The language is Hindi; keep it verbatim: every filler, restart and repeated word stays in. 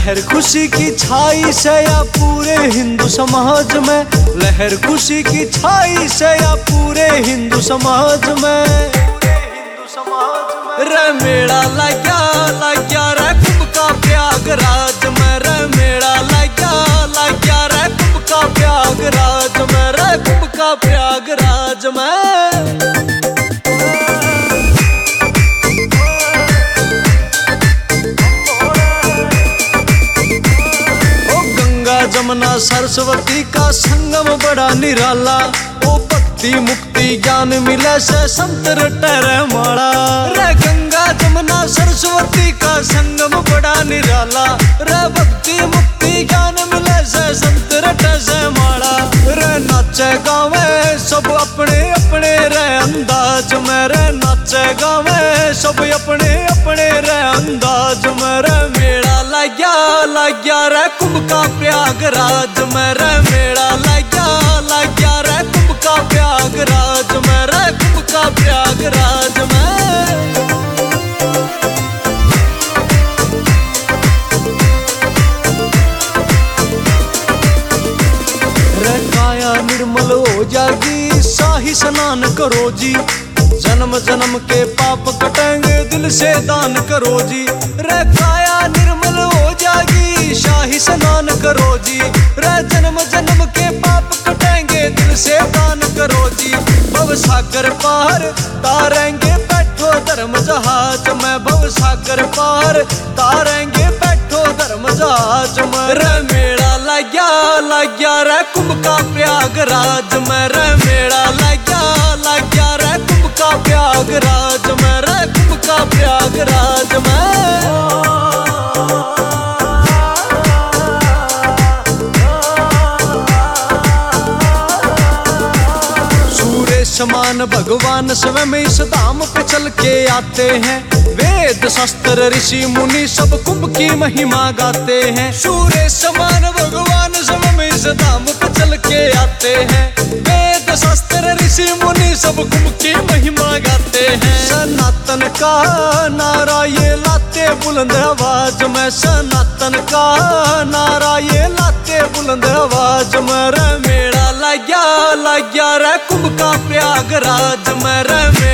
लहर खुशी की छाई से या पूरे हिंदू समाज में, लहर खुशी की छाई से या पूरे हिंदू समाज में, हिंदू समाज में। रे मेला लाग्या लाग्या रे कुंभ का प्रयागराज में, रे मेला लाग्या लाग्या रे कुंभ का प्रयागराज में, रे कुंभ का प्रयागराज में। जमुना सरस्वती का संगम बड़ा निराला, ओ भक्ति मुक्ति ज्ञान मिले से संत रटे माला। रे गंगा जमुना सरस्वती का संगम बड़ा निराला, रे भक्ति मुक्ति ज्ञान मिले से संत रटे से माला। रे नाचे गावे सब अपने अपने रे अंदाज में, रे नाचे गावे सब अपने अपने रे अंदाज में। रे मेला लाग्या लाग्या रे कुंभ का प्रयागराज में, रे मेला लाग्या लाग्या रे कुंभ का प्रयागराज में, रे कुंभ का प्रयागराज में। रे काया निर्मल हो जाएगी शाही स्नान करो जी, जन्म जन्म के पाप कटेंगे दिल से दान करो जी। रे काया निर्मल हो जाएगी शाही स्नान करो जी, रे जन्म जन्म के पाप कटेंगे दिल से दान करो जी। भव सागर पार तारेंगे बैठो धर्म जहाज में, भव सागर पार तारेंगे बैठो धर्म जहाज में। रे मेला लाग्या लाग्या रे कुंभ का प्रयागराज में, रे मेला लाग्या लाग्या रे कुंभ का प्रयागराज में, रे कुंभ का प्रयागराज में। समान भगवान स्वयं इस धाम पे चल के आते हैं, वेद शास्त्र ऋषि मुनि सब कुंभ की महिमा गाते हैं। सूर्य समान भगवान स्वयं इस धाम पे चल के आते हैं, वेद शास्त्र ऋषि मुनि सब कुंभ की महिमा गाते हैं। सनातन का नारा ये लाते बुलंद आवाज में, सनातन का नारा ये लाते बुलंद आवाज में। रे मेला लाग्या लाग्या रे कुंभ का प्रयागराज में, रे